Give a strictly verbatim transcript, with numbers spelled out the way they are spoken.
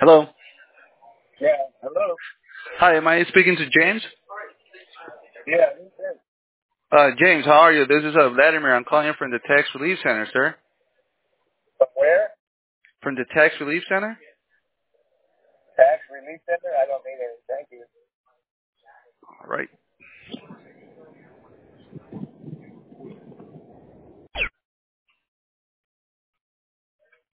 Hello. Yeah. Hello. Hi, am I speaking to James? Yeah. who's this? Uh, James, how are you? This is uh, Vladimir. I'm calling you from the Tax Relief Center, sir. From where? From the Tax Relief Center? Tax Relief Center? I don't need any. Thank you. All right.